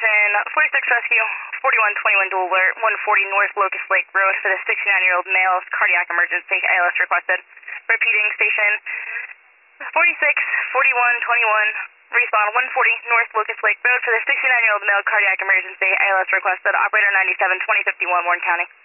Station, 46 Rescue, 4121 dual alert, 140 North Locust Lake Road for the 69-year-old male, cardiac emergency, ALS requested. Repeating station, 46 4121, respawn 140 North Locust Lake Road for the 69-year-old male, cardiac emergency, ALS requested. Operator 97 2051, Warren County.